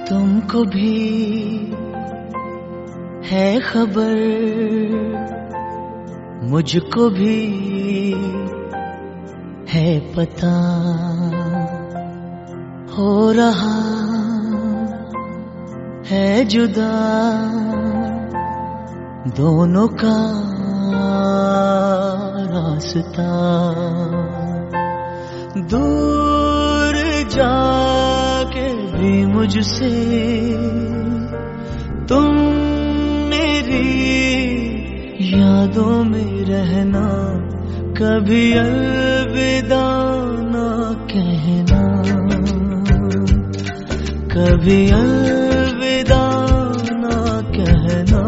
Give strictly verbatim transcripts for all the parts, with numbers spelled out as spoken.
तुमको भी है खबर, मुझको भी है पता, हो रहा है जुदा दोनों का रास्ता। दूर जाके भी मुझसे तुम मेरी यादों में रहना, कभी अलविदा ना कहना, कभी अलविदा ना कहना,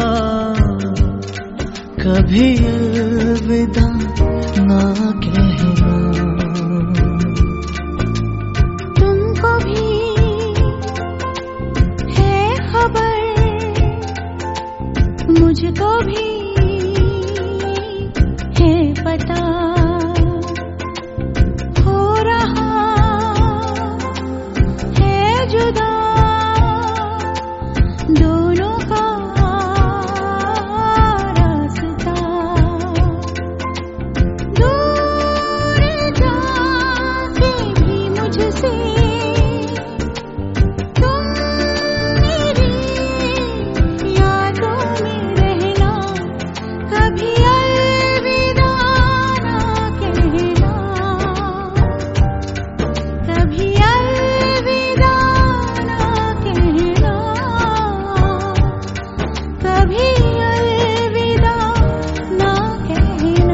कभी अलविदा ना कहना। तुमको भी है खबर, मुझको भी है पता, हो रहा है जुदा दोनों का रास्ता। दूर जाके भी मुझसे तुम मेरी यादों में रहना, कभी अलविदा ना कहना, कभी अलविदा ना कहना, कभी अलविदा ना कहना।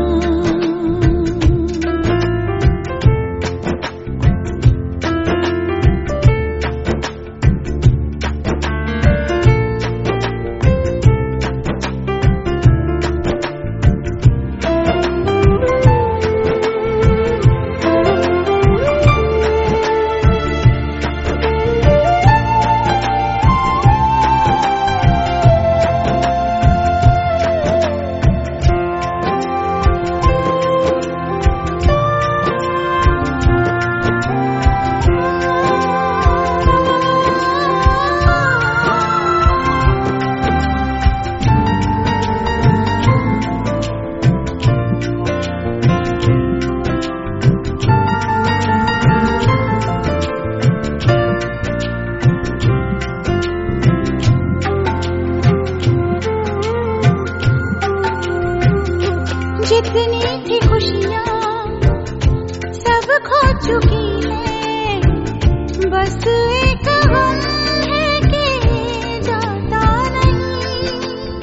जितनी थी खुशियाँ सब खो चुकी है, बस एक गम है कि जाता नहीं।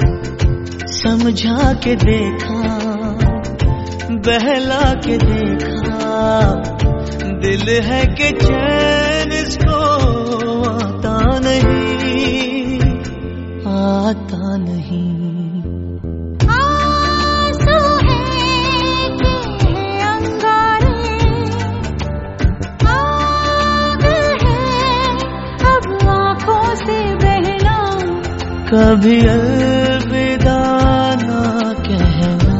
समझा के देखा, बहला के देखा, दिल है कि चैन इसको आता नहीं, आता नहीं। आंसू है कि है अंगारे, आग है अब आँखों से बहना, कभी अलविदा ना कहना,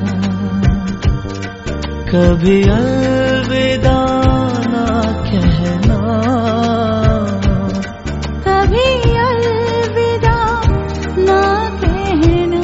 कभी अलविदा ना कहना, कभी अलविदा ना कहना।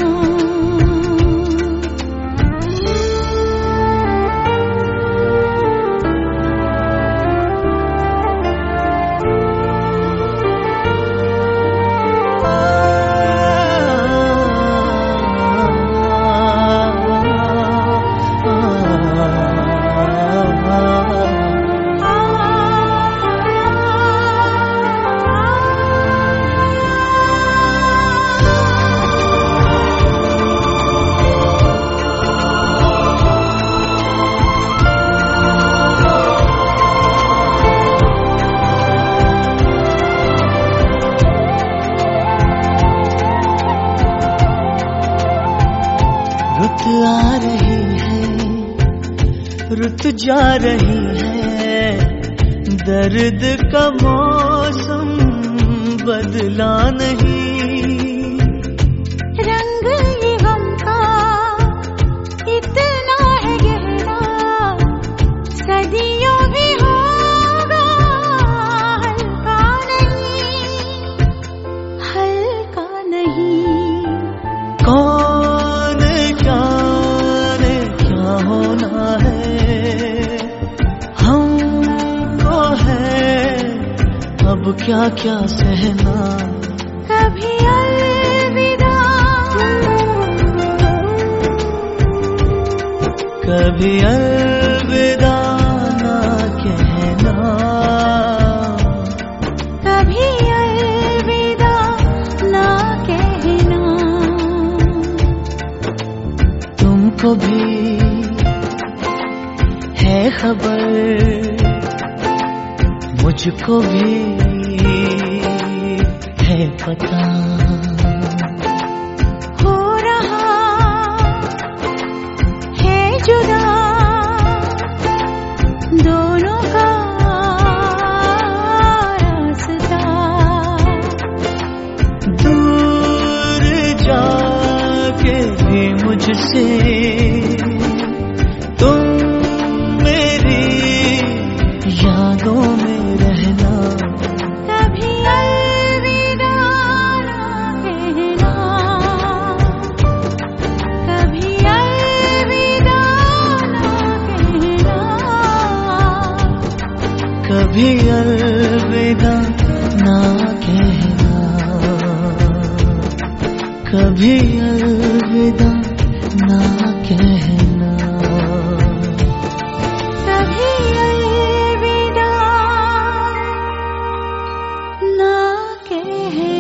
रुत आ रही है, रुत जा रही है, दर्द का मौसम बदला नहीं। रंग ये गम का इतना है गहरा, सदियों भी होगा हल्का नहीं। अब क्या क्या सहना, कभी अलविदा, कभी अलविदा ना कहना, कभी अलविदा ना कहना। तुमको भी है खबर, मुझको भी है पता, हो रहा है जुदा दोनों का रास्ता। दूर जाके भी मुझसे तुम मेरी यादों में रहना, कभी अलविदा ना कहना, कभी अलविदा ना कहना, कभी अलविदा ना कहना, कभी अलविदा ना कहना, कभी अलविदा ना कहना।